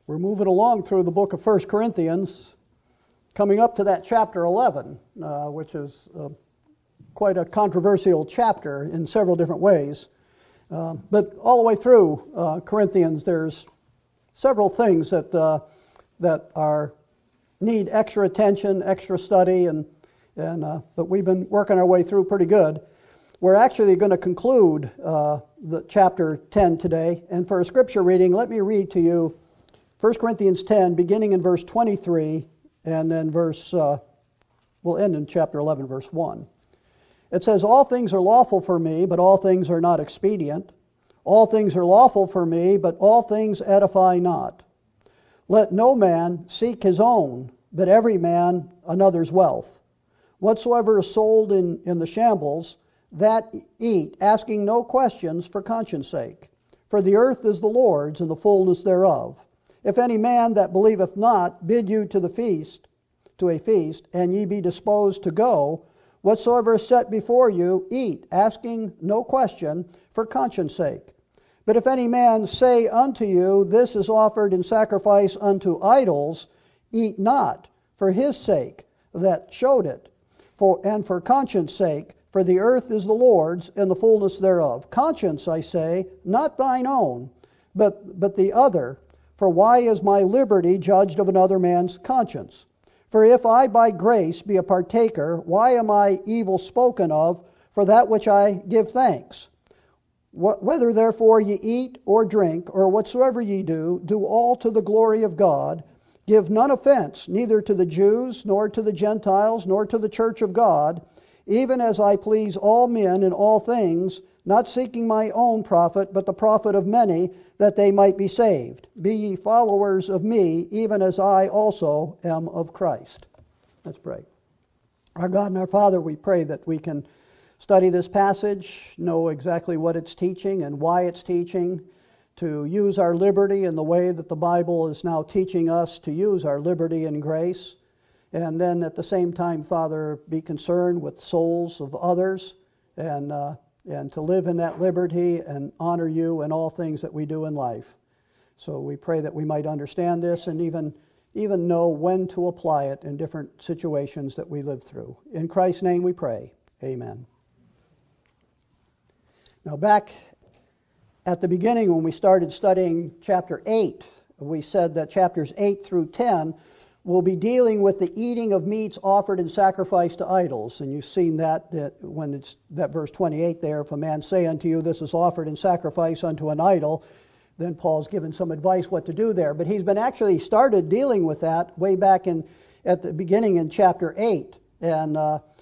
We're moving along through the book of 1 Corinthians, coming up to that chapter 11, which is quite a controversial chapter in several different ways. But all the way through Corinthians, there's several things that need extra attention, extra study, but we've been working our way through pretty good. We're actually going to conclude the chapter 10 today, and for a scripture reading, let me read to you 1 Corinthians 10, beginning in verse 23, and then we'll end in chapter 11, verse 1. It says, "All things are lawful for me, but all things are not expedient. All things are lawful for me, but all things edify not. Let no man seek his own, but every man another's wealth. Whatsoever is sold in the shambles, that eat, asking no questions for conscience sake. For the earth is the Lord's, and the fullness thereof. If any man that believeth not bid you to a feast, and ye be disposed to go, whatsoever is set before you, eat, asking no question for conscience sake. But if any man say unto you, This is offered in sacrifice unto idols, eat not, for his sake that showed it, and for conscience sake, for the earth is the Lord's, and the fullness thereof. Conscience, I say, not thine own, but the other. For why is my liberty judged of another man's conscience? For if I by grace be a partaker, why am I evil spoken of for that which I give thanks? Whether therefore ye eat or drink, or whatsoever ye do, do all to the glory of God. Give none offense, neither to the Jews, nor to the Gentiles, nor to the church of God, even as I please all men in all things, not seeking my own profit, but the profit of many, that they might be saved. Be ye followers of me, even as I also am of Christ." Let's pray. Our God and our Father, we pray that we can study this passage, know exactly what it's teaching and why it's teaching, to use our liberty in the way that the Bible is now teaching us to use our liberty and grace, and then at the same time, Father, be concerned with souls of others, and to live in that liberty and honor you in all things that we do in life. So we pray that we might understand this and even know when to apply it in different situations that we live through. In Christ's name we pray. Amen. Now back at the beginning when we started studying chapter 8, we said that chapters 8 through 10 will be dealing with the eating of meats offered in sacrifice to idols. And you've seen that when it's that verse 28 there, if a man say unto you, This is offered in sacrifice unto an idol, then Paul's given some advice what to do there. But he's been actually started dealing with that way back at the beginning in chapter 8. And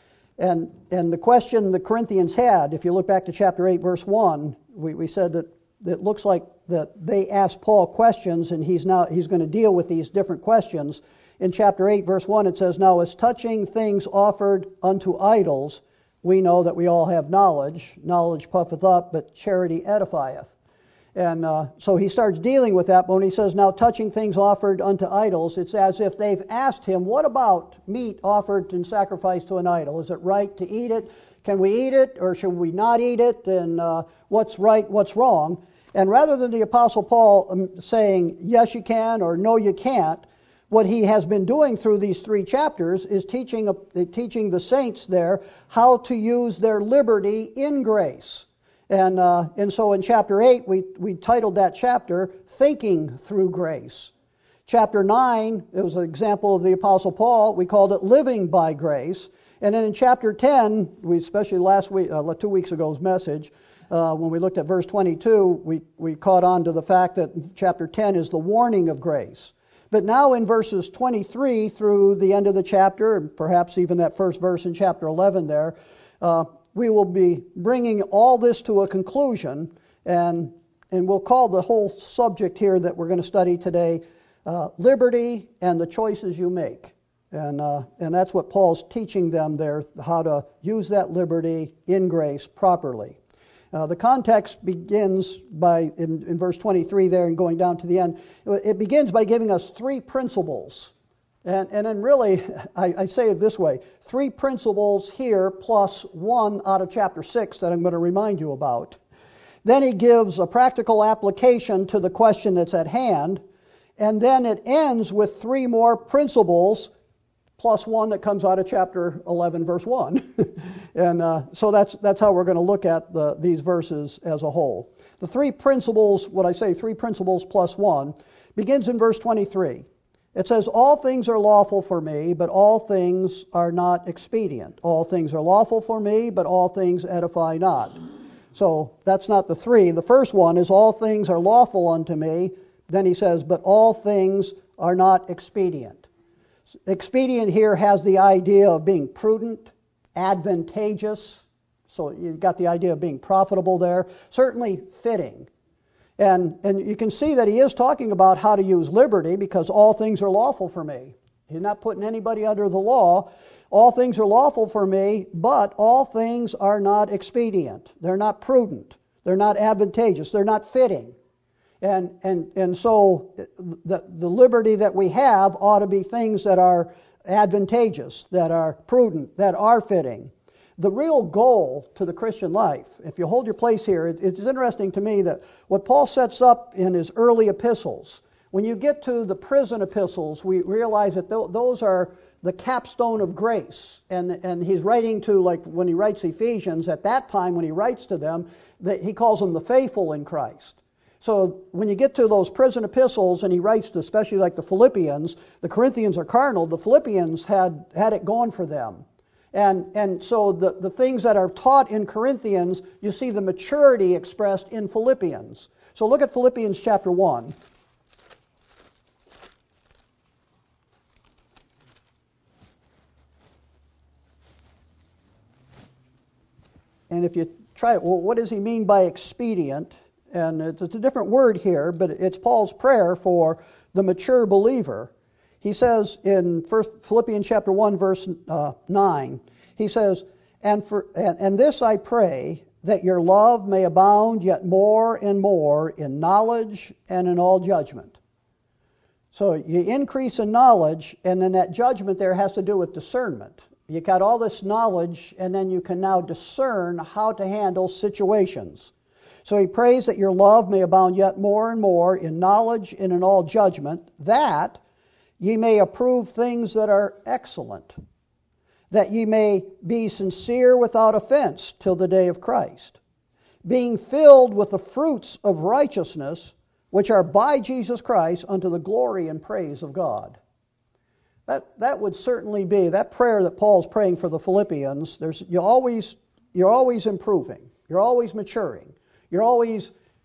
the question the Corinthians had, if you look back to chapter 8, verse 1, we said that it looks like that they asked Paul questions, and he's going to deal with these different questions. In chapter 8, verse 1, it says, Now as touching things offered unto idols, we know that we all have knowledge. Knowledge puffeth up, but charity edifieth. And so he starts dealing with that. But when he says, Now touching things offered unto idols, it's as if they've asked him, What about meat offered in sacrifice to an idol? Is it right to eat it? Can we eat it, or should we not eat it? And what's right, what's wrong? And rather than the Apostle Paul saying, Yes, you can, or No, you can't, what he has been doing through these 3 chapters is teaching the saints there how to use their liberty in grace. And so in chapter 8, we titled that chapter, Thinking Through Grace. Chapter 9, it was an example of the Apostle Paul. We called it Living by Grace. And then in chapter 10, we especially last week, 2 weeks ago's message, when we looked at verse 22, we caught on to the fact that chapter 10 is the warning of grace. But now in verses 23 through the end of the chapter, and perhaps even that first verse in chapter 11 there, we will be bringing all this to a conclusion, and we'll call the whole subject here that we're going to study today, Liberty and the Choices You Make. And that's what Paul's teaching them there, how to use that liberty in grace properly. The context begins by, in verse 23 there and going down to the end, it begins by giving us 3 principles. And then really, I say it this way, 3 principles here plus 1 out of chapter 6 that I'm going to remind you about. Then he gives a practical application to the question that's at hand, And then it ends with three more principles, plus one that comes out of chapter 11, verse 1. And so that's how we're going to look at these verses as a whole. The three principles, three principles plus one, begins in verse 23. It says, all things are lawful for me, but all things are not expedient. All things are lawful for me, but all things edify not. So that's not the three. The first one is all things are lawful unto me. Then he says, but all things are not expedient. Expedient here has the idea of being prudent, advantageous. So you've got the idea of being profitable there. Certainly fitting. And you can see that he is talking about how to use liberty, because all things are lawful for me. He's not putting anybody under the law. All things are lawful for me, but all things are not expedient. They're not prudent. They're not advantageous. They're not fitting. And so the liberty that we have ought to be things that are advantageous, that are prudent, that are fitting. The real goal to the Christian life, if you hold your place here, it's interesting to me that what Paul sets up in his early epistles, when you get to the prison epistles, we realize that those are the capstone of grace. And he's writing to, like when he writes Ephesians, at that time when he writes to them, he calls them the faithful in Christ. So when you get to those prison epistles, and he writes to especially like the Philippians, the Corinthians are carnal, the Philippians had it going for them. And so the things that are taught in Corinthians, you see the maturity expressed in Philippians. So look at Philippians chapter 1. And if you try it, well, what does he mean by expedient? And it's a different word here, but it's Paul's prayer for the mature believer. He says in Philippians chapter 1, verse 9, he says, and this I pray, that your love may abound yet more and more in knowledge and in all judgment. So you increase in knowledge, and then that judgment there has to do with discernment. You got all this knowledge, and then you can now discern how to handle situations. So he prays that your love may abound yet more and more in knowledge and in all judgment, that ye may approve things that are excellent, that ye may be sincere without offense till the day of Christ, being filled with the fruits of righteousness, which are by Jesus Christ unto the glory and praise of God. That would certainly be, that prayer that Paul's praying for the Philippians, you're always improving, you're always maturing, you're always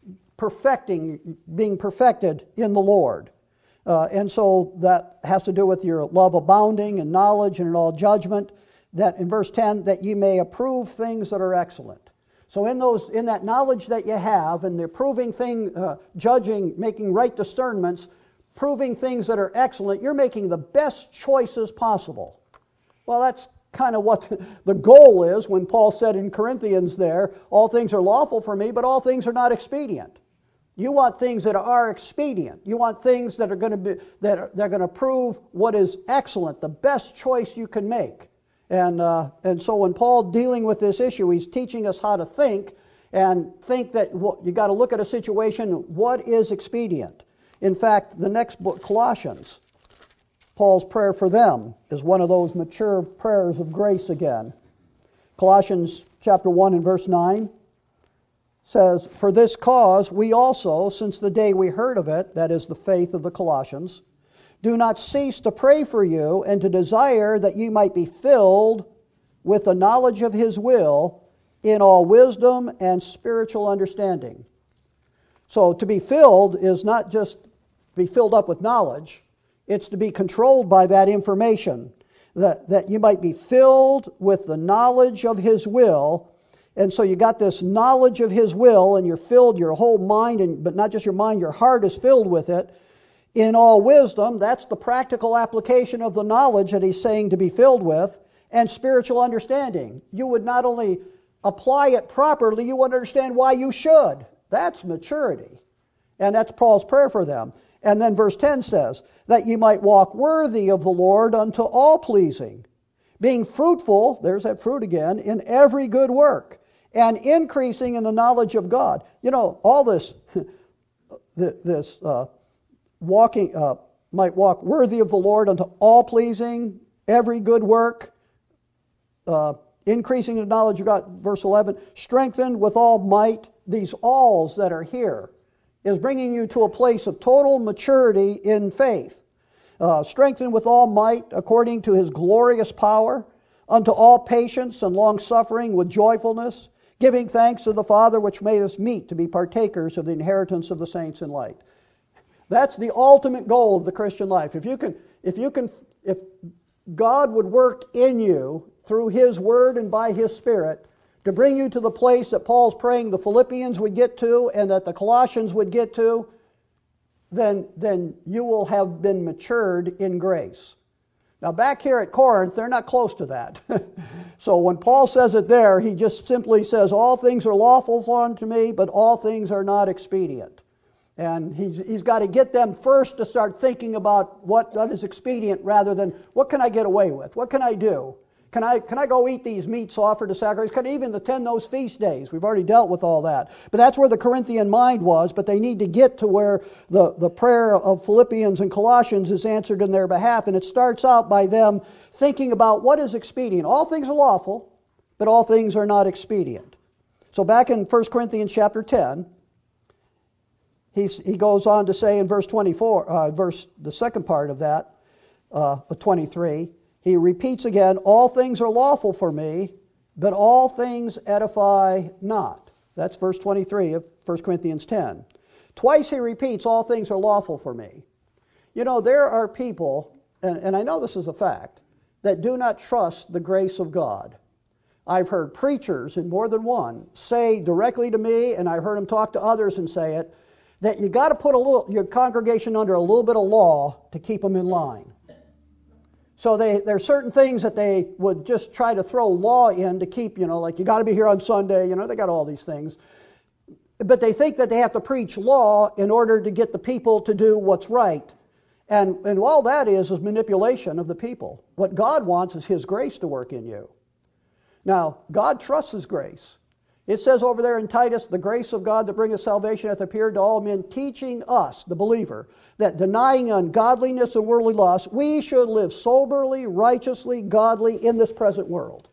being perfected in the Lord. And so that has to do with your love abounding in knowledge and in all judgment. That in verse 10, that ye may approve things that are excellent. So in that knowledge that you have, and the approving thing, judging, making right discernments, proving things that are excellent, you're making the best choices possible. Well, that's kind of what the goal is when Paul said in Corinthians there, all things are lawful for me, but all things are not expedient. You want things that are expedient. You want things that are going to be they're going to prove what is excellent, the best choice you can make. And so when Paul dealing with this issue, he's teaching us how to think, and think that you got to look at a situation. What is expedient? In fact, the next book, Colossians, Paul's prayer for them is one of those mature prayers of grace again. Colossians chapter 1 and verse 9 says, for this cause we also, since the day we heard of it, that is the faith of the Colossians, do not cease to pray for you and to desire that ye might be filled with the knowledge of His will in all wisdom and spiritual understanding. So to be filled is not just be filled up with knowledge, it's to be controlled by that information, that you might be filled with the knowledge of His will. And so you got this knowledge of His will, and you're filled, your whole mind, but not just your mind, your heart is filled with it. In all wisdom, that's the practical application of the knowledge that he's saying to be filled with, and spiritual understanding. You would not only apply it properly, you would understand why you should. That's maturity. And that's Paul's prayer for them. And then verse 10 says, that ye might walk worthy of the Lord unto all pleasing, being fruitful, there's that fruit again, in every good work, and increasing in the knowledge of God. You know, all this might walk worthy of the Lord unto all pleasing, every good work, increasing in knowledge of God, verse 11, strengthened with all might. These alls that are here is bringing you to a place of total maturity in faith. Strengthened with all might according to His glorious power, unto all patience and long-suffering with joyfulness, giving thanks to the Father which made us meet to be partakers of the inheritance of the saints in light. That's the ultimate goal of the Christian life. If God would work in you through His Word and by His Spirit to bring you to the place that Paul's praying the Philippians would get to and that the Colossians would get to, then you will have been matured in grace. Now back here at Corinth, they're not close to that. So when Paul says it there, he just simply says, all things are lawful unto me, but all things are not expedient. And he's got to get them first to start thinking about what is expedient rather than what can I get away with? What can I do? Can I go eat these meats offered to sacrifice? Can I even attend those feast days? We've already dealt with all that. But that's where the Corinthian mind was, but they need to get to where the prayer of Philippians and Colossians is answered in their behalf. And it starts out by them thinking about what is expedient. All things are lawful, but all things are not expedient. So back in 1 Corinthians chapter 10, he goes on to say in verse 24, the second part of that, 23, he repeats again, all things are lawful for me, but all things edify not. That's verse 23 of 1 Corinthians 10. Twice he repeats, all things are lawful for me. You know, there are people, and I know this is a fact, that do not trust the grace of God. I've heard preachers, and more than one, say directly to me, and I've heard them talk to others and say it, that you got to put your congregation under a little bit of law to keep them in line. So there are certain things that they would just try to throw law in to keep, like you got to be here on Sunday, they got all these things. But they think that they have to preach law in order to get the people to do what's right. And all that is manipulation of the people. What God wants is His grace to work in you. Now, God trusts His grace. It says over there in Titus, the grace of God that bringeth salvation hath appeared to all men, teaching us, the believer, that denying ungodliness and worldly lust, we should live soberly, righteously, godly in this present world.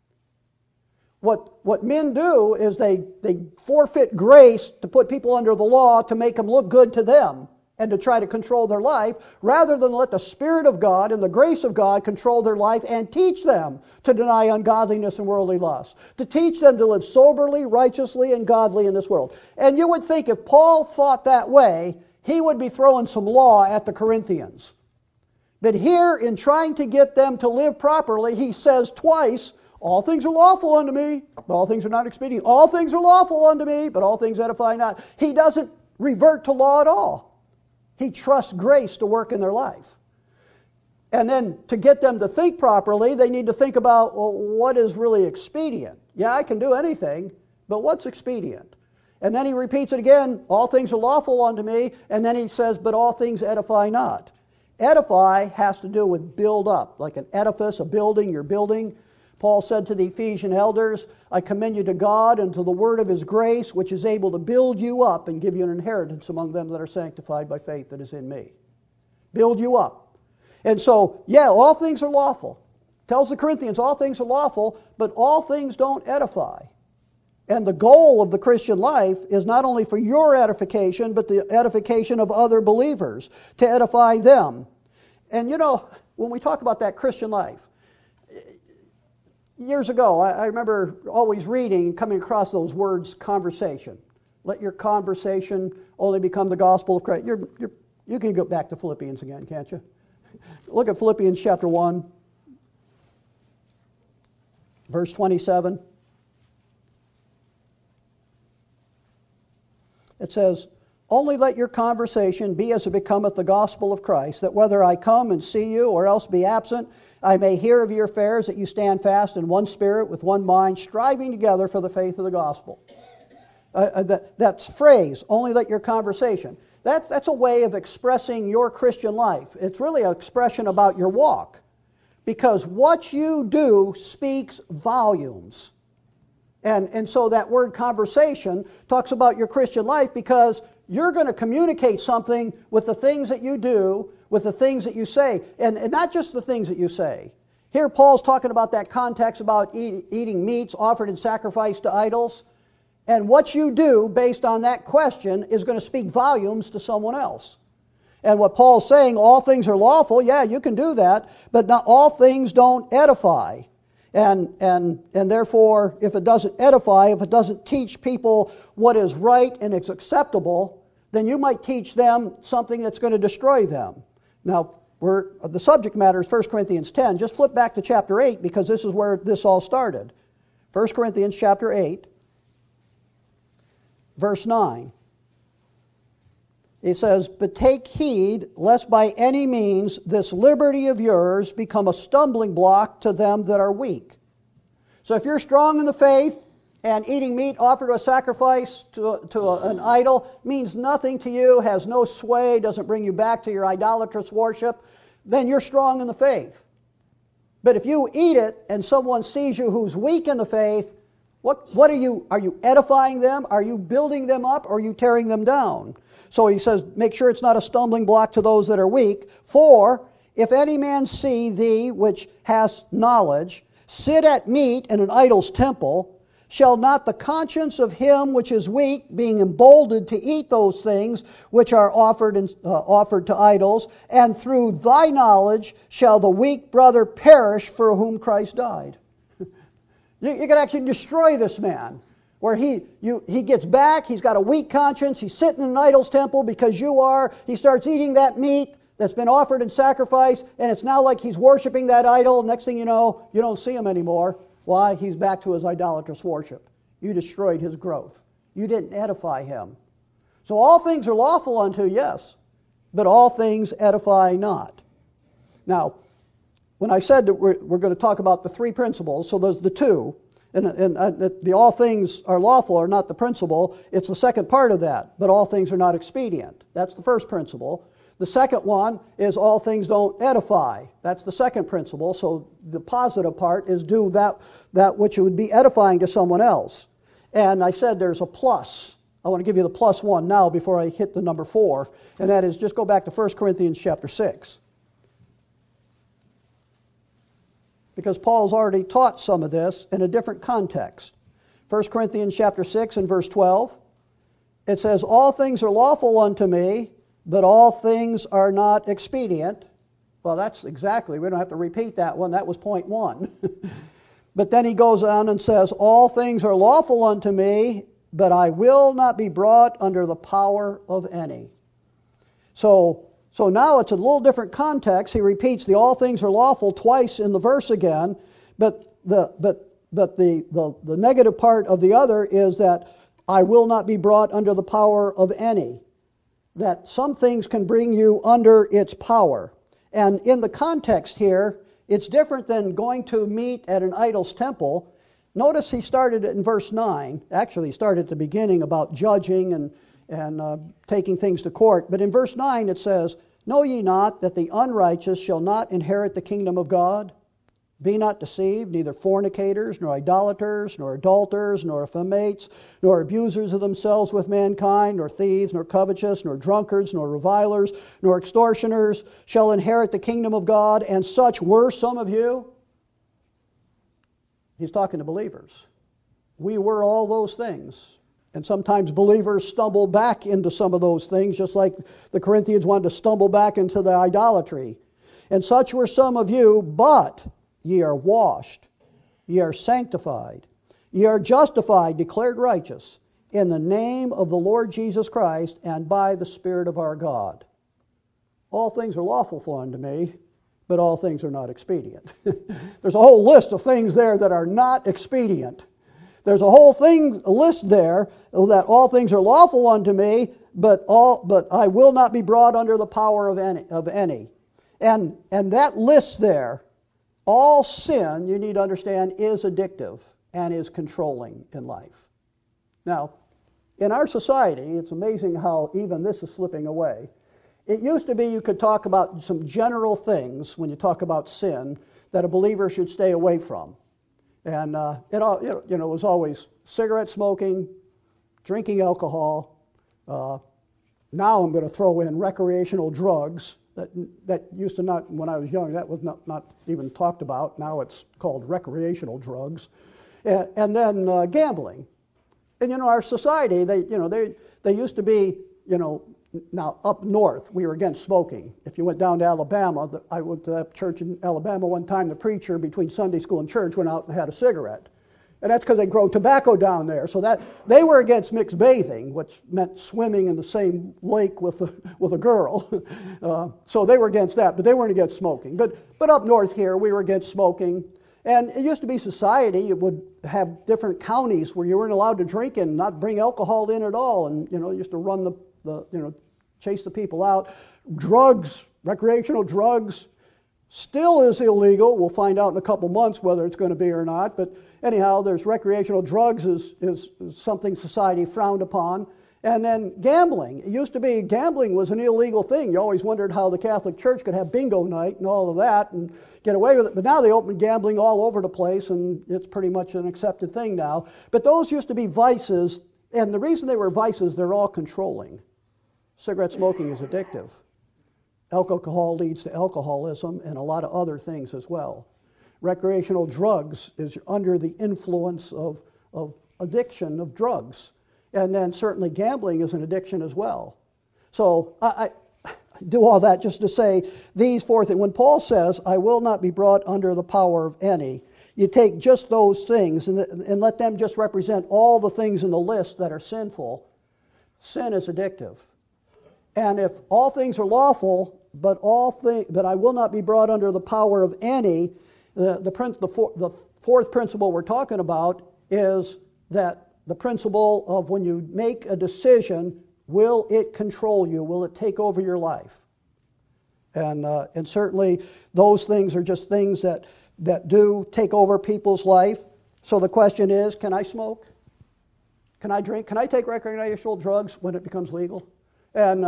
What men do is they forfeit grace to put people under the law to make them look good to them and to try to control their life, rather than let the Spirit of God and the grace of God control their life and teach them to deny ungodliness and worldly lust, to teach them to live soberly, righteously, and godly in this world. And you would think if Paul thought that way, he would be throwing some law at the Corinthians. But here, in trying to get them to live properly, he says twice, all things are lawful unto me, but all things are not expedient. All things are lawful unto me, but all things edify not. He doesn't revert to law at all. He trusts grace to work in their life. And then to get them to think properly, they need to think about, well, what is really expedient? Yeah, I can do anything, but what's expedient? And then he repeats it again, all things are lawful unto me, and then he says, but all things edify not. Edify has to do with build up, like an edifice, a building, you're building. Paul said to the Ephesian elders, I commend you to God and to the word of His grace, which is able to build you up and give you an inheritance among them that are sanctified by faith that is in me. Build you up. And so, all things are lawful. Tells the Corinthians, all things are lawful, but all things don't edify. And the goal of the Christian life is not only for your edification, but the edification of other believers, to edify them. And when we talk about that Christian life, years ago, I remember always reading, coming across those words, conversation. Let your conversation only become the gospel of Christ. You can go back to Philippians again, can't you? Look at Philippians chapter 1, verse 27. It says, only let your conversation be as it becometh the gospel of Christ, that whether I come and see you or else be absent, I may hear of your affairs, that you stand fast in one spirit, with one mind, striving together for the faith of the gospel. That's phrase, only let your conversation. That's a way of expressing your Christian life. It's really an expression about your walk. Because what you do speaks volumes. And so that word conversation talks about your Christian life because you're going to communicate something with the things that you do, with the things that you say, and not just the things that you say. Here Paul's talking about that context about eating meats offered in sacrifice to idols. And what you do based on that question is going to speak volumes to someone else. And what Paul's saying, all things are lawful, yeah, you can do that, but not all things don't edify. And therefore, if it doesn't edify, if it doesn't teach people what is right and is acceptable, then you might teach them something that's going to destroy them. Now, the subject matter is 1 Corinthians 10. Just flip back to chapter 8 because this is where this all started. 1 Corinthians chapter 8, verse 9. It says, "But take heed, lest by any means this liberty of yours become a stumbling block to them that are weak." So if you're strong in the faith and eating meat offered as a sacrifice to an idol means nothing to you, has no sway, doesn't bring you back to your idolatrous worship, then you're strong in the faith. But if you eat it and someone sees you who's weak in the faith, what are you edifying them? Are you building them up? Or are you tearing them down? So he says, make sure it's not a stumbling block to those that are weak. For if any man see thee, which hast knowledge, sit at meat in an idol's temple, shall not the conscience of him which is weak, being emboldened to eat those things which are offered to idols, and through thy knowledge shall the weak brother perish for whom Christ died? You can actually destroy this man. Where he gets back, he's got a weak conscience, he's sitting in an idol's temple because you are, he starts eating that meat that's been offered in sacrifice, and it's now like he's worshiping that idol. Next thing you know, you don't see him anymore. Why? He's back to his idolatrous worship. You destroyed his growth. You didn't edify him. So all things are lawful unto, yes, but all things edify not. Now, when I said that we're going to talk about the three principles, so there's the two, and the all things are lawful are not the principle. It's the second part of that. But all things are not expedient. That's the first principle. The second one is all things don't edify. That's the second principle. So the positive part is do that which would be edifying to someone else. And I said there's a plus. I want to give you the plus one now before I hit the number 4. And that is just go back to 1 Corinthians chapter 6. Because Paul's already taught some of this in a different context. 1 Corinthians chapter 6 and verse 12, it says, "All things are lawful unto me, but all things are not expedient." Well, that's exactly, we don't have to repeat that one. That was point 1. But then he goes on and says, "All things are lawful unto me, but I will not be brought under the power of any." So now it's a little different context. He repeats the all things are lawful twice in the verse again, but the negative part of the other is that I will not be brought under the power of any. That some things can bring you under its power. And in the context here, it's different than going to meet at an idol's temple. Notice he started it in verse 9. Actually, he started at the beginning about judging and taking things to court. But in verse 9 it says, "Know ye not that the unrighteous shall not inherit the kingdom of God? Be not deceived, neither fornicators, nor idolaters, nor adulterers, nor effeminates, nor abusers of themselves with mankind, nor thieves, nor covetous, nor drunkards, nor revilers, nor extortioners shall inherit the kingdom of God, and such were some of you." He's talking to believers. We were all those things. And sometimes believers stumble back into some of those things, just like the Corinthians wanted to stumble back into the idolatry. "And such were some of you, but ye are washed, ye are sanctified, ye are justified, declared righteous, in the name of the Lord Jesus Christ, and by the Spirit of our God." All things are lawful unto me, but all things are not expedient. There's a whole list of things there that are not expedient. There's a whole list there that all things are lawful unto me, but I will not be brought under the power of any. And that list there, all sin, you need to understand, is addictive and is controlling in life. Now, in our society, it's amazing how even this is slipping away. It used to be you could talk about some general things when you talk about sin that a believer should stay away from. And it was always cigarette smoking, drinking alcohol, Now I'm going to throw in recreational drugs. That used to not, when I was young, that was not even talked about. Now it's called recreational drugs. And then gambling. And, our society, they used to be, now up north, we were against smoking. If you went down to Alabama, I went to that church in Alabama one time, the preacher between Sunday school and church went out and had a cigarette. And that's because they grow tobacco down there. So that they were against mixed bathing, which meant swimming in the same lake with a girl. So they were against that, but they weren't against smoking. But up north here, we were against smoking. And it used to be society. You would have different counties where you weren't allowed to drink and not bring alcohol in at all. And, you used to run chase the people out. Drugs, recreational drugs, still is illegal. We'll find out in a couple months whether it's going to be or not. But anyhow, there's recreational drugs is something society frowned upon. And then gambling. It used to be gambling was an illegal thing. You always wondered how the Catholic Church could have bingo night and all of that and get away with it. But now they open gambling all over the place, and it's pretty much an accepted thing now. But those used to be vices, and the reason they were vices, they're all controlling. Cigarette smoking is addictive. Alcohol leads to alcoholism and a lot of other things as well. Recreational drugs is under the influence of addiction of drugs. And then certainly gambling is an addiction as well. So I do all that just to say these four things. When Paul says, I will not be brought under the power of any, you take just those things and let them just represent all the things in the list that are sinful. Sin is addictive. And if all things are lawful, but I will not be brought under the power of any, the fourth principle we're talking about is that the principle of when you make a decision, will it control you? Will it take over your life? And certainly those things are just things that do take over people's life. So the question is, can I smoke? Can I drink? Can I take recreational drugs when it becomes legal? And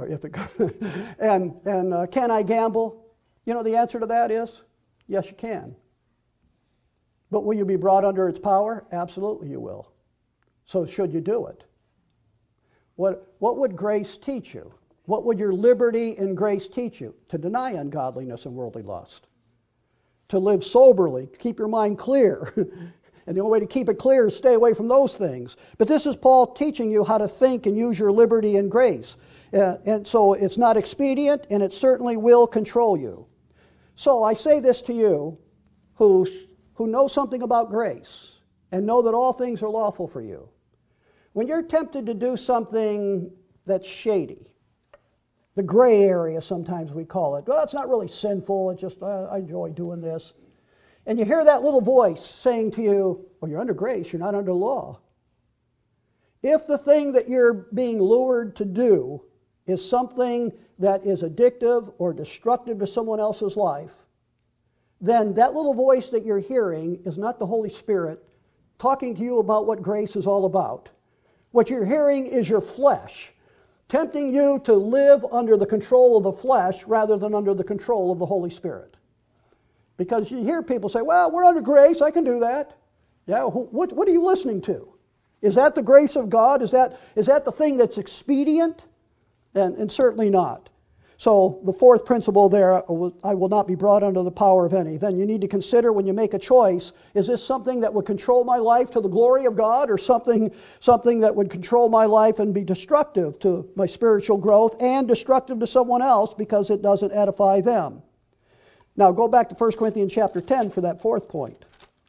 can I gamble? The answer to that is yes, you can. But will you be brought under its power? Absolutely, you will. So should you do it? What would grace teach you? What would your liberty in grace teach you? To deny ungodliness and worldly lust. To live soberly, keep your mind clear. And the only way to keep it clear is stay away from those things. But this is Paul teaching you how to think and use your liberty in grace. And so it's not expedient, and it certainly will control you. So I say this to you who know something about grace and know that all things are lawful for you. When you're tempted to do something that's shady, the gray area sometimes we call it, well, it's not really sinful, it's just I enjoy doing this. And you hear that little voice saying to you, well, you're under grace, you're not under law. If the thing that you're being lured to do is something that is addictive or destructive to someone else's life, then that little voice that you're hearing is not the Holy Spirit talking to you about what grace is all about. What you're hearing is your flesh, tempting you to live under the control of the flesh rather than under the control of the Holy Spirit. Because you hear people say, well, we're under grace, I can do that. Yeah, what are you listening to? Is that the grace of God? Is that the thing that's expedient? And certainly not. So the fourth principle there, I will not be brought under the power of any. Then you need to consider when you make a choice, is this something that would control my life to the glory of God, or something that would control my life and be destructive to my spiritual growth and destructive to someone else because it doesn't edify them? Now go back to 1 Corinthians chapter 10 for that fourth point.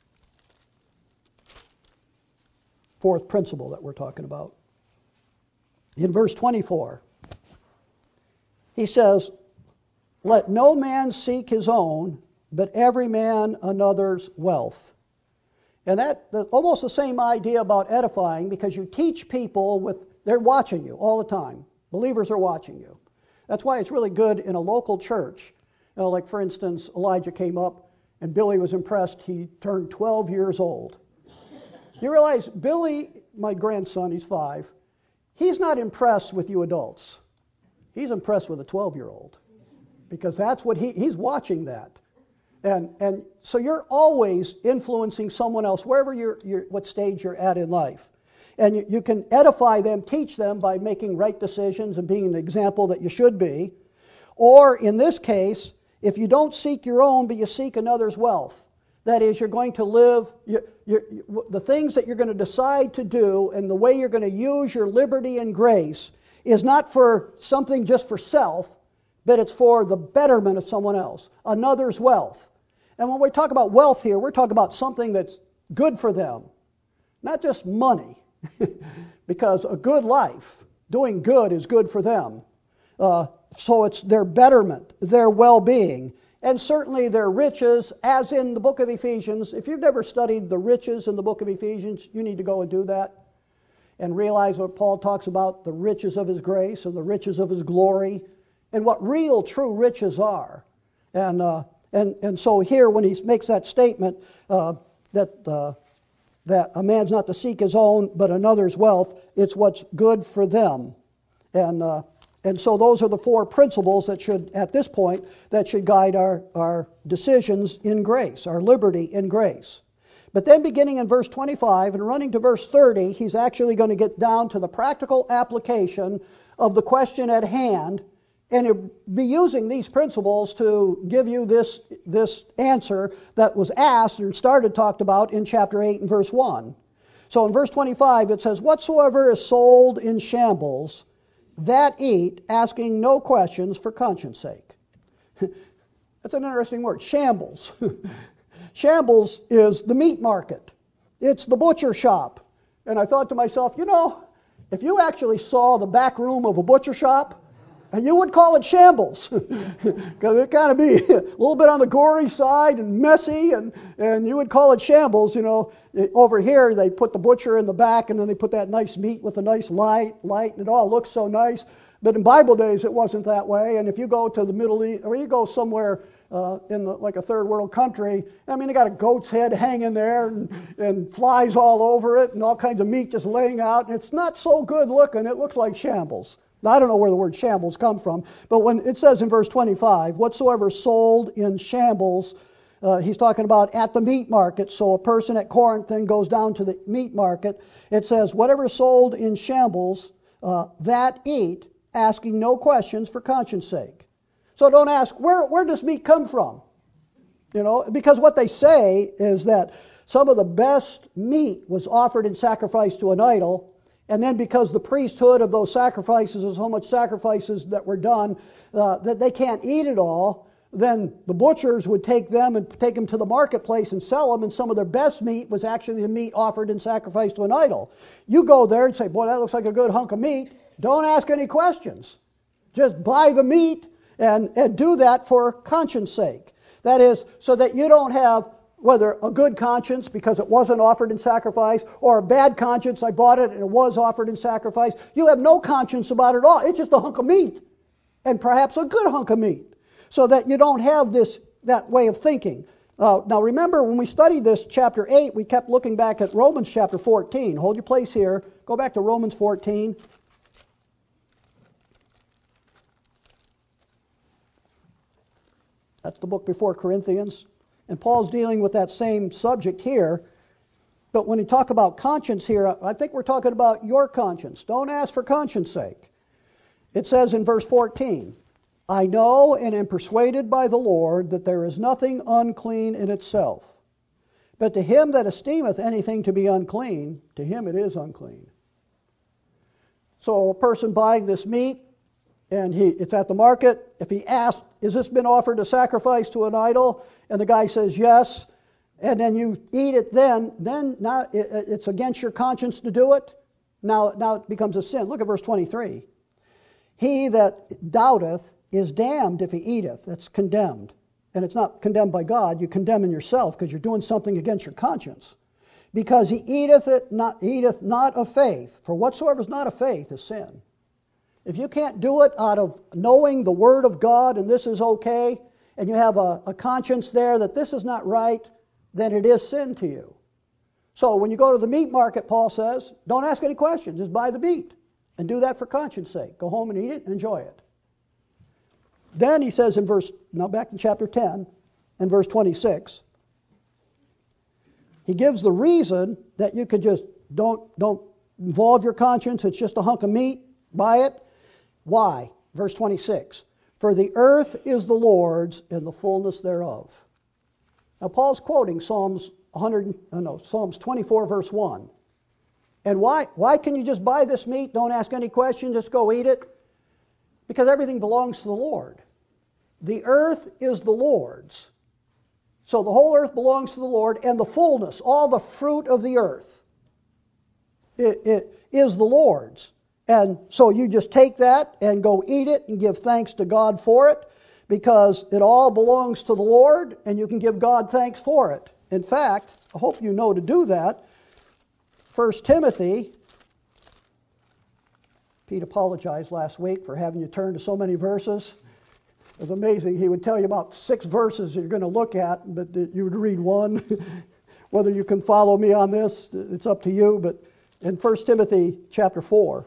Fourth principle that we're talking about. In verse 24, he says, let no man seek his own, but every man another's wealth. And that's almost the same idea about edifying, because you teach people they're watching you all the time. Believers are watching you. That's why it's really good in a local church. Like for instance, Elijah came up and Billy was impressed. He turned 12 years old. You realize Billy, my grandson, he's 5, he's not impressed with you adults. He's impressed with a 12-year-old because that's what he's watching that. And so you're always influencing someone else, wherever what stage you're at in life. And you can edify them, teach them by making right decisions and being an example that you should be. Or in this case, if you don't seek your own, but you seek another's wealth. That is, you're going to live, the things that you're going to decide to do and the way you're going to use your liberty and grace is not for something just for self, but it's for the betterment of someone else, another's wealth. And when we talk about wealth here, we're talking about something that's good for them, not just money, because a good life, doing good is good for them. So it's their betterment, their well-being, and certainly their riches, as in the book of Ephesians. If you've never studied the riches in the book of Ephesians, you need to go and do that and realize what Paul talks about, the riches of his grace and the riches of his glory, and what real, true riches are. And so here, when he makes that statement that a man's not to seek his own, but another's wealth, it's what's good for them. And so those are the four principles that should, at this point, that should guide our decisions in grace, our liberty in grace. But then beginning in verse 25 and running to verse 30, he's actually going to get down to the practical application of the question at hand, and he'll be using these principles to give you this answer that was asked and talked about in chapter 8 and verse 1. So in verse 25 it says, "Whatsoever is sold in shambles, that eat, asking no questions for conscience sake." That's an interesting word, shambles. Shambles is the meat market. It's the butcher shop. And I thought to myself, if you actually saw the back room of a butcher shop, and you would call it shambles, because it kind of be a little bit on the gory side and messy, and you would call it shambles. Over here they put the butcher in the back, and then they put that nice meat with a nice light, and it all looks so nice. But in Bible days it wasn't that way. And if you go to the Middle East, or you go somewhere like a third world country, they got a goat's head hanging there and flies all over it and all kinds of meat just laying out, and it's not so good looking. It looks like shambles. Now, I don't know where the word shambles come from, but when it says in verse 25, "Whatsoever sold in shambles," he's talking about at the meat market. So a person at Corinth then goes down to the meat market. It says, "Whatever sold in shambles, that eat, asking no questions for conscience sake." So don't ask, where does meat come from? Because what they say is that some of the best meat was offered in sacrifice to an idol, and then because the priesthood of those sacrifices is so much sacrifices that were done that they can't eat it all, then the butchers would take them to the marketplace and sell them, and some of their best meat was actually the meat offered in sacrifice to an idol. You go there and say, "Boy, that looks like a good hunk of meat." Don't ask any questions. Just buy the meat and do that for conscience sake. That is, so that you don't have whether a good conscience because it wasn't offered in sacrifice, or a bad conscience, I bought it and it was offered in sacrifice. You have no conscience about it at all. It's just a hunk of meat, and perhaps a good hunk of meat, so that you don't have that way of thinking. Now remember, when we studied this chapter 8, we kept looking back at Romans chapter 14. Hold your place here. Go back to Romans 14. That's the book before Corinthians. And Paul's dealing with that same subject here. But when he talk about conscience here, I think we're talking about your conscience. Don't ask for conscience sake. It says in verse 14, "I know and am persuaded by the Lord that there is nothing unclean in itself. But to him that esteemeth anything to be unclean, to him it is unclean." So a person buying this meat, and it's at the market, if he asks, "Has this been offered as sacrifice to an idol?" And the guy says yes, and then you eat it, then now it's against your conscience to do it. Now it becomes a sin. Look at verse 23. "He that doubteth is damned if he eateth." That's condemned. And it's not condemned by God. You condemn in yourself because you're doing something against your conscience. "Because he eateth not of faith. For whatsoever is not of faith is sin." If you can't do it out of knowing the Word of God and this is okay, and you have a conscience there that this is not right, then it is sin to you. So when you go to the meat market, Paul says, don't ask any questions. Just buy the meat and do that for conscience sake. Go home and eat it and enjoy it. Then he says now back in chapter 10 and verse 26, he gives the reason that you could just don't involve your conscience. It's just a hunk of meat. Buy it. Why? Verse 26. For the earth is the Lord's and the fullness thereof. Now Paul's quoting Psalms 24 verse 1. And why can you just buy this meat? Don't ask any questions, just go eat it? Because everything belongs to the Lord. The earth is the Lord's. So the whole earth belongs to the Lord, and the fullness, all the fruit of the earth, it is the Lord's. And so you just take that and go eat it and give thanks to God for it, because it all belongs to the Lord, and you can give God thanks for it. In fact, I hope you know to do that. 1 Timothy, Pete apologized last week for having you turn to so many verses. It was amazing. He would tell you about 6 verses you're going to look at, but you would read one. Whether you can follow me on this, it's up to you. But in 1 Timothy chapter 4,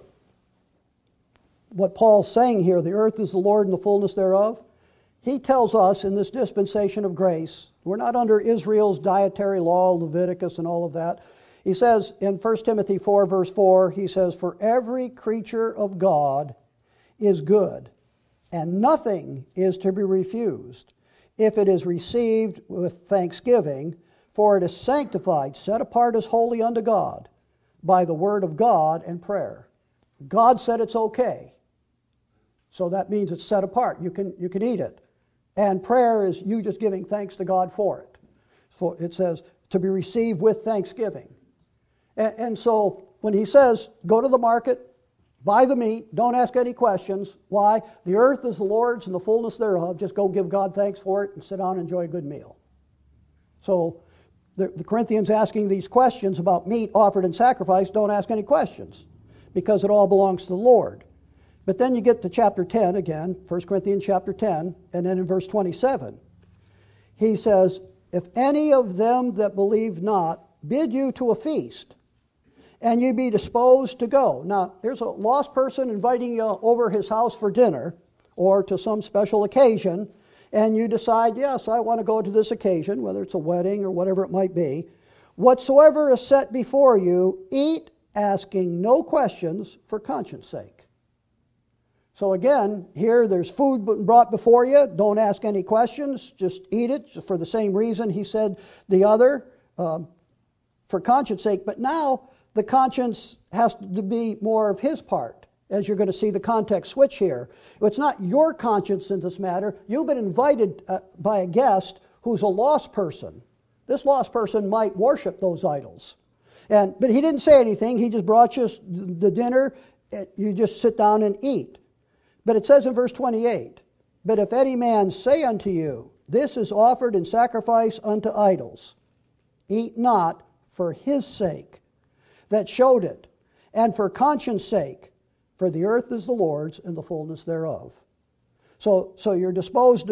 what Paul's saying here, the earth is the Lord and the fullness thereof, he tells us in this dispensation of grace, we're not under Israel's dietary law, Leviticus and all of that. He says in 1 Timothy 4 verse 4, he says, for every creature of God is good, and nothing is to be refused, if it is received with thanksgiving, for it is sanctified, set apart as holy unto God, by the word of God and prayer. God said it's okay. So that means it's set apart. You can eat it. And prayer is you just giving thanks to God for it. So it says to be received with thanksgiving. And so when he says, go to the market, buy the meat, don't ask any questions. Why? The earth is the Lord's and the fullness thereof. Just go give God thanks for it and sit down and enjoy a good meal. So the Corinthians asking these questions about meat offered in sacrifice, don't ask any questions, because it all belongs to the Lord. But then you get to chapter 10 again, 1 Corinthians chapter 10, and then in verse 27, he says, if any of them that believe not bid you to a feast, and you be disposed to go. Now, here's a lost person inviting you over his house for dinner or to some special occasion, and you decide, yes, I want to go to this occasion, whether it's a wedding or whatever it might be. Whatsoever is set before you, eat, asking no questions for conscience sake. So again, here there's food brought before you. Don't ask any questions. Just eat it for the same reason he said the other, for conscience sake. But now the conscience has to be more of his part, as you're going to see the context switch here. It's not your conscience in this matter. You've been invited by a guest who's a lost person. This lost person might worship those idols. But he didn't say anything. He just brought you the dinner. You just sit down and eat. But it says in verse 28, but if any man say unto you, this is offered in sacrifice unto idols, eat not for his sake that showed it, and for conscience sake, for the earth is the Lord's and the fullness thereof. So you're disposed to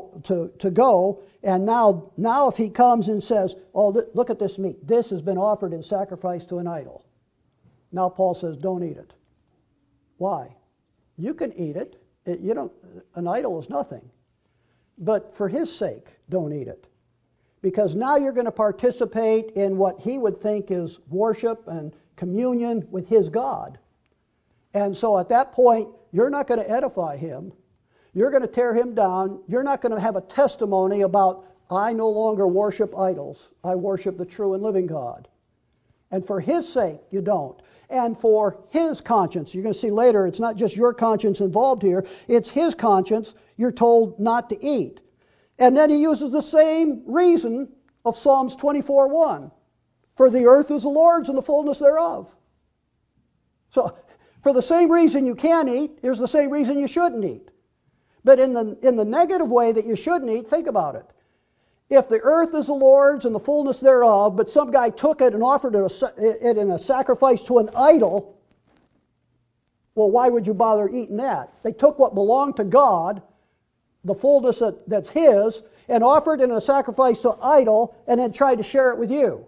go, and now if he comes and says, oh, look at this meat, this has been offered in sacrifice to an idol. Now Paul says, don't eat it. Why? You can eat it. An idol is nothing. But for his sake, don't eat it. Because now you're going to participate in what he would think is worship and communion with his God. And so at that point, you're not going to edify him. You're going to tear him down. You're not going to have a testimony about, I no longer worship idols. I worship the true and living God. And for his sake, you don't. And for his conscience, you're going to see later, it's not just your conscience involved here, it's his conscience you're told not to eat. And then he uses the same reason of Psalms 24:1. For the earth is the Lord's and the fullness thereof. So, for the same reason you can eat, here's the same reason you shouldn't eat. But in the negative way that you shouldn't eat, think about it. If the earth is the Lord's and the fullness thereof, but some guy took it and offered it in a sacrifice to an idol, well, why would you bother eating that? They took what belonged to God, the fullness that's his, and offered it in a sacrifice to an idol, and then tried to share it with you.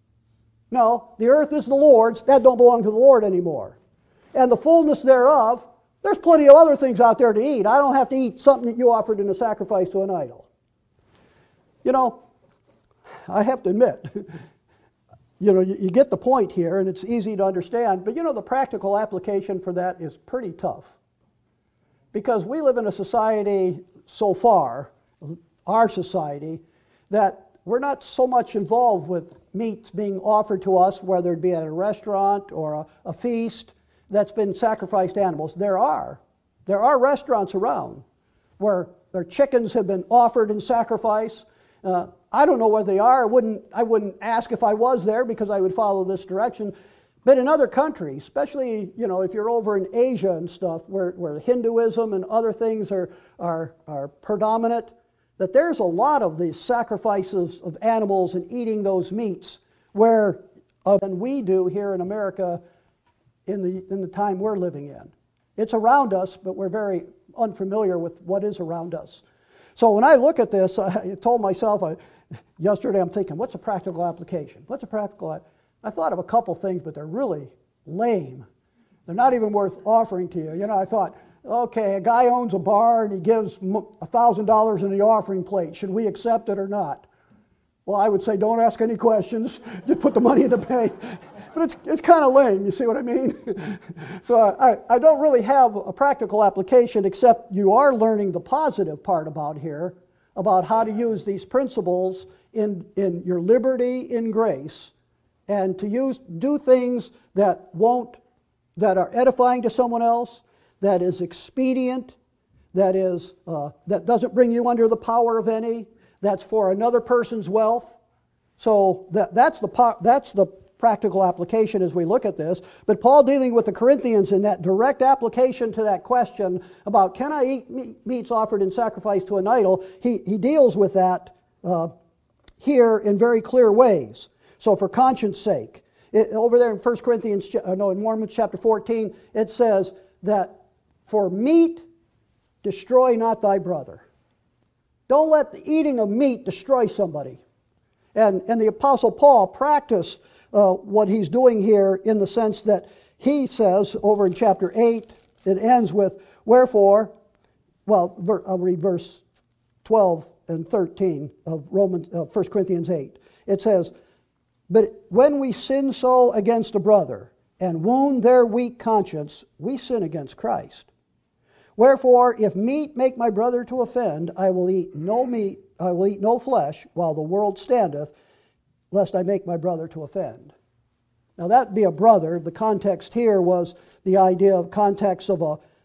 No, the earth is the Lord's. That don't belong to the Lord anymore. And the fullness thereof, there's plenty of other things out there to eat. I don't have to eat something that you offered in a sacrifice to an idol. You know, I have to admit, you get the point here, and it's easy to understand, but the practical application for that is pretty tough. Because we live in a society so far, our society, that we're not so much involved with meats being offered to us, whether it be at a restaurant or a feast that's been sacrificed animals. There are restaurants around where their chickens have been offered in sacrifice. I don't know where they are. I wouldn't ask if I was there because I would follow this direction. But in other countries, especially if you're over in Asia and stuff, where Hinduism and other things are predominant, that there's a lot of these sacrifices of animals and eating those meats than we do here in America in the time we're living in. It's around us, but we're very unfamiliar with what is around us. So when I look at this, I told myself yesterday, I'm thinking, what's a practical application? I thought of a couple things, but they're really lame. They're not even worth offering to you. I thought, okay, a guy owns a bar and he gives $1,000 in the offering plate. Should we accept it or not? Well, I would say don't ask any questions. Just put the money in the bank. But it's kind of lame, you see what I mean? So I don't really have a practical application, except you are learning the positive part about how to use these principles in your liberty in grace, and to do things that are edifying to someone else, that is expedient, that doesn't bring you under the power of any, that's for another person's wealth. So that's the practical application as we look at this. But Paul, dealing with the Corinthians in that direct application to that question about can I eat meats offered in sacrifice to an idol, he deals with that here in very clear ways. So for conscience sake, over there in in Romans chapter 14, it says that for meat, destroy not thy brother. Don't let the eating of meat destroy somebody. And the Apostle Paul practiced what he's doing here in the sense that he says over in chapter 8, it ends with, wherefore, I'll read verse 12 and 13 of 1 Corinthians 8. It says, but when we sin so against a brother and wound their weak conscience, we sin against Christ. Wherefore, if meat make my brother to offend, I will eat no flesh while the world standeth, lest I make my brother to offend. Now that be a brother. The context here was the idea of context of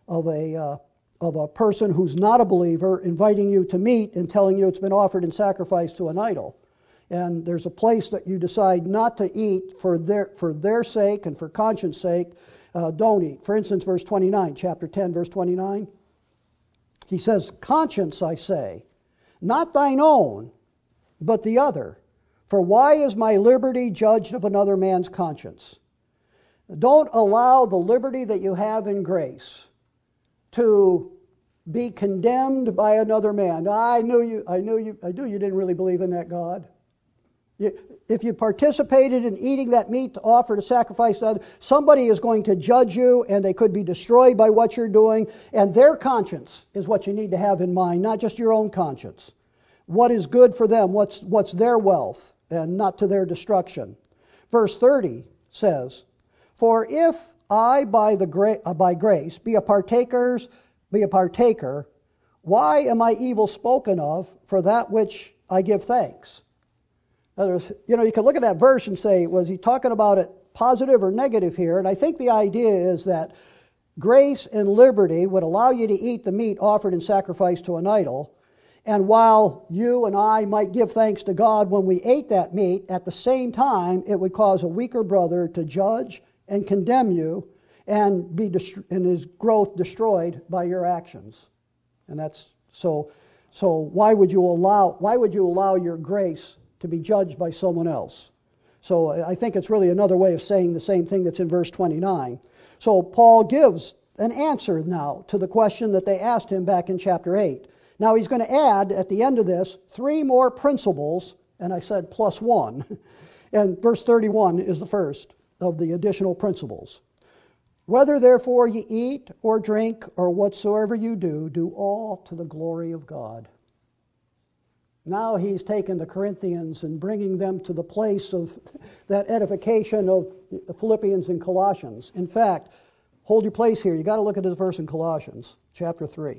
a person who's not a believer inviting you to meat and telling you it's been offered in sacrifice to an idol. And there's a place that you decide not to eat for their sake and for conscience sake. Don't eat. For instance, verse 29, chapter 10, verse 29. He says, conscience, I say, not thine own, but the other. For why is my liberty judged of another man's conscience? Don't allow the liberty that you have in grace to be condemned by another man. I knew you didn't really believe in that God. If you participated in eating that meat to offer to sacrifice to others, somebody is going to judge you, and they could be destroyed by what you're doing. And their conscience is what you need to have in mind, not just your own conscience. What is good for them? What's their wealth, and not to their destruction. Verse 30 says, for if I by grace be a partaker, why am I evil spoken of for that which I give thanks? In other words, you can look at that verse and say, was he talking about it positive or negative here? And I think the idea is that grace and liberty would allow you to eat the meat offered in sacrifice to an idol. And while you and I might give thanks to God when we ate that meat, at the same time, it would cause a weaker brother to judge and condemn you and his growth destroyed by your actions. And that's so why would you allow your grace to be judged by someone else? So I think it's really another way of saying the same thing that's in verse 29. So Paul gives an answer now to the question that they asked him back in chapter 8. Now he's going to add at the end of this 3 more principles, and I said plus 1. And verse 31 is the first of the additional principles. Whether therefore ye eat or drink or whatsoever you do, do all to the glory of God. Now he's taken the Corinthians and bringing them to the place of that edification of Philippians and Colossians. In fact, hold your place here. You've got to look at this verse in Colossians, chapter 3.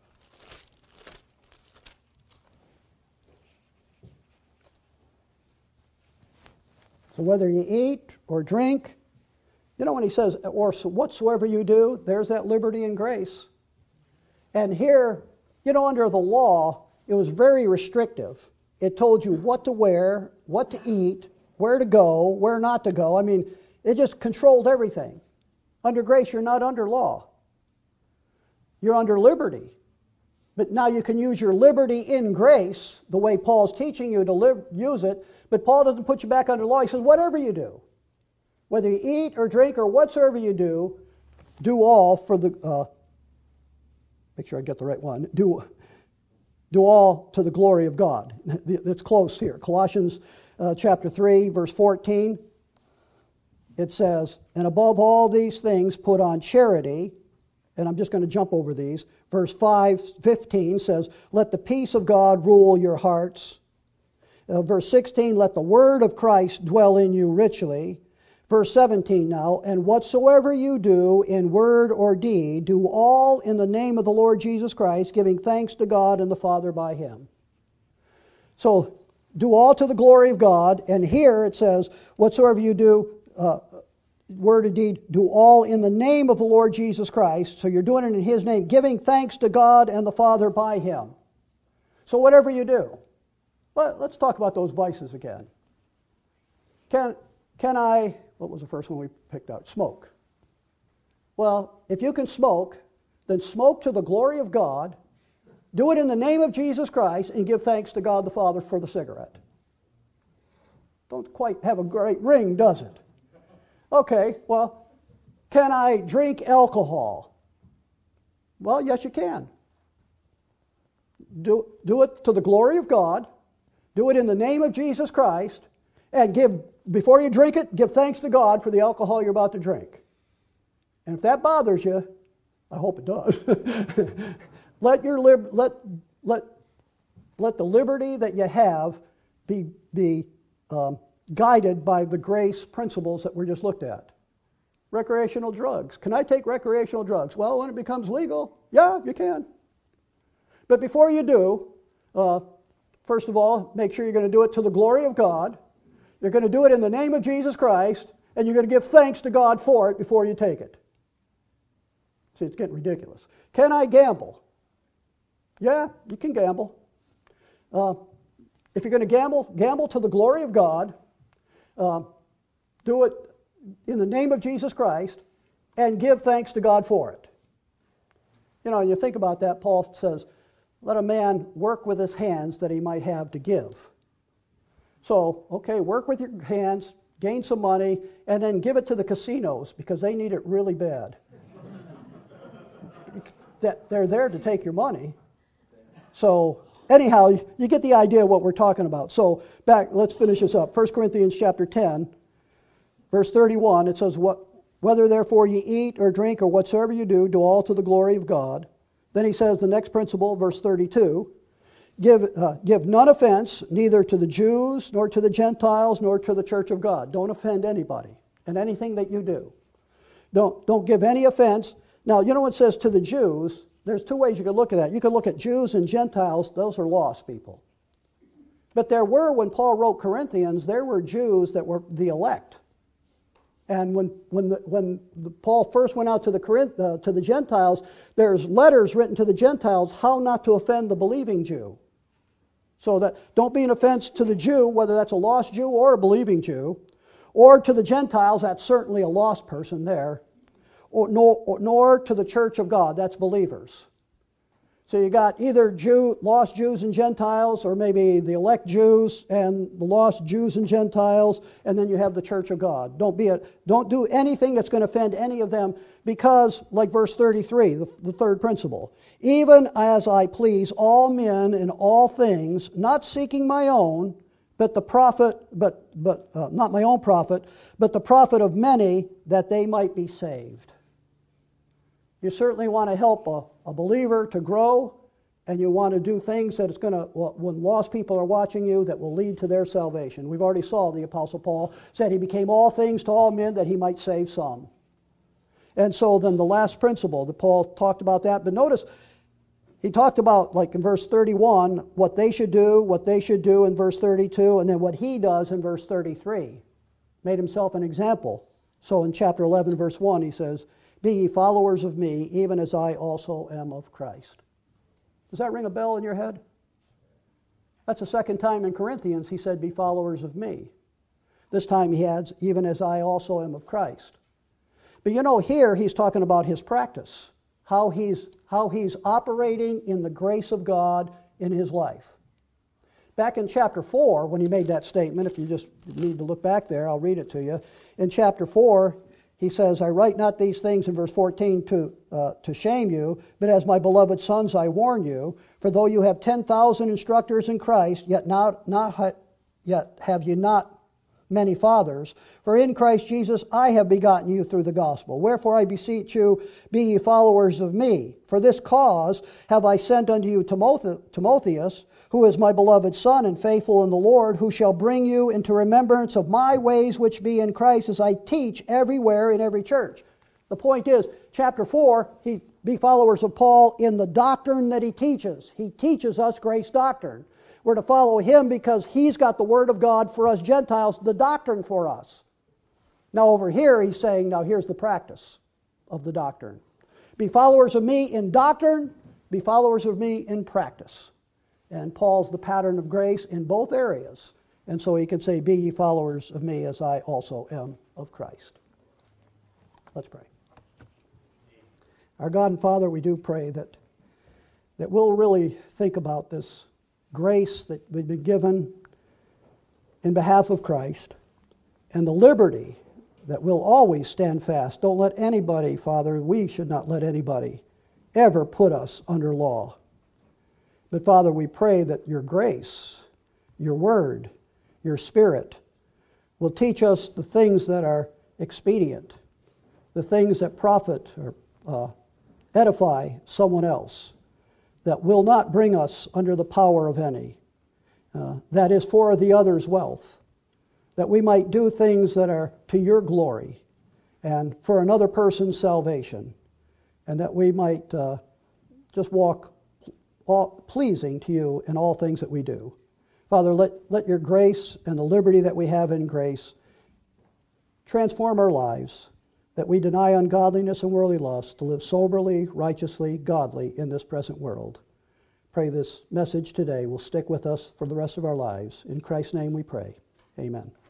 So whether you eat or drink, when he says, or whatsoever you do, there's that liberty and grace. And here, under the law, it was very restrictive. It told you what to wear, what to eat, where to go, where not to go. I mean, it just controlled everything. Under grace, you're not under law. You're under liberty. But now you can use your liberty in grace the way Paul's teaching you to use it. But Paul doesn't put you back under law. He says, whatever you do, whether you eat or drink or whatsoever you do all for the, make sure I get the right one, do all to the glory of God. It's close here. Colossians chapter 3, verse 14, it says, and above all these things put on charity, and I'm just going to jump over these. Verse 15 says, let the peace of God rule your hearts. Verse 16, let the word of Christ dwell in you richly. Verse 17 now, and whatsoever you do in word or deed, do all in the name of the Lord Jesus Christ, giving thanks to God and the Father by Him. So, do all to the glory of God, and here it says, whatsoever you do, word or deed, do all in the name of the Lord Jesus Christ. So you're doing it in His name, giving thanks to God and the Father by Him. So whatever you do. Well, let's talk about those vices again. Can I, what was the first one we picked out? Smoke. Well, if you can smoke, then smoke to the glory of God, do it in the name of Jesus Christ, and give thanks to God the Father for the cigarette. Don't quite have a great ring, does it? Okay, well, can I drink alcohol? Well, yes, you can. Do it to the glory of God, do it in the name of Jesus Christ, and before you drink it, give thanks to God for the alcohol you're about to drink. And if that bothers you, I hope it does. let the liberty that you have be guided by the grace principles that we just looked at. Recreational drugs. Can I take recreational drugs? Well, when it becomes legal, yeah, you can. But before you do, first of all, make sure you're going to do it to the glory of God. You're going to do it in the name of Jesus Christ, and you're going to give thanks to God for it before you take it. See, it's getting ridiculous. Can I gamble? Yeah, you can gamble. If you're going to gamble to the glory of God. Do it in the name of Jesus Christ, and give thanks to God for it. You think about that, Paul says, let a man work with his hands that he might have to give. So, okay, work with your hands, gain some money, and then give it to the casinos because they need it really bad. They're there to take your money. So, anyhow, you get the idea of what we're talking about. So, let's finish this up. 1 Corinthians chapter 10, verse 31, it says, whether therefore ye eat or drink or whatsoever you do all to the glory of God. Then he says the next principle, verse 32, give none offense, neither to the Jews, nor to the Gentiles, nor to the church of God. Don't offend anybody in anything that you do. Don't give any offense. Now, what it says to the Jews? There's two ways you could look at that. You could look at Jews and Gentiles. Those are lost people. But when Paul wrote Corinthians, there were Jews that were the elect. And when Paul first went out to the Gentiles, there's letters written to the Gentiles how not to offend the believing Jew. So that don't be an offense to the Jew, whether that's a lost Jew or a believing Jew, or to the Gentiles, that's certainly a lost person there, nor to the church of God, that's believers. So you got either lost Jews and Gentiles, or maybe the elect Jews and the lost Jews and Gentiles, and then you have the church of God. Don't do anything that's going to offend any of them, because, like verse 33, the third principle, even as I please all men in all things, not seeking my own, but the profit, not my own profit, but the profit of many, that they might be saved. You certainly want to help a believer to grow and you want to do things that it's going to, when lost people are watching you, that will lead to their salvation. We've already saw the Apostle Paul said he became all things to all men that he might save some. And so then the last principle that Paul talked about that, but notice he talked about, like in verse 31, what they should do in verse 32, and then what he does in verse 33. Made himself an example. So in chapter 11, verse 1, he says, "Be ye followers of me, even as I also am of Christ." Does that ring a bell in your head? That's the second time in Corinthians he said, "Be followers of me." This time he adds, "Even as I also am of Christ." But you know, here he's talking about his practice, how he's operating in the grace of God in his life. Back in chapter 4, when he made that statement, if you just need to look back there, I'll read it to you. In chapter 4, he says, "I write not these things," in verse 14, to shame you, "but as my beloved sons I warn you, for though you have 10,000 instructors in Christ, yet have you not many fathers. For in Christ Jesus I have begotten you through the gospel. Wherefore I beseech you, be ye followers of me. For this cause have I sent unto you Timotheus, who is my beloved son and faithful in the Lord, who shall bring you into remembrance of my ways which be in Christ, as I teach everywhere in every church." The point is, chapter 4, be followers of Paul in the doctrine that he teaches. He teaches us grace doctrine. We're to follow him because he's got the Word of God for us Gentiles, the doctrine for us. Now over here he's saying, now here's the practice of the doctrine. Be followers of me in doctrine, be followers of me in practice. And Paul's the pattern of grace in both areas. And so he can say, "Be ye followers of me as I also am of Christ." Let's pray. Our God and Father, we do pray that we'll really think about this grace that we've been given in behalf of Christ and the liberty that we'll always stand fast. Don't let anybody, Father, we should not let anybody ever put us under law. But Father, we pray that your grace, your word, your Spirit will teach us the things that are expedient, the things that profit or edify someone else, that will not bring us under the power of any, that is for the other's wealth, that we might do things that are to your glory and for another person's salvation, and that we might just walk pleasing to you in all things that we do. Father, let your grace and the liberty that we have in grace transform our lives, that we deny ungodliness and worldly lust to live soberly, righteously, godly in this present world. Pray this message today will stick with us for the rest of our lives. In Christ's name we pray. Amen.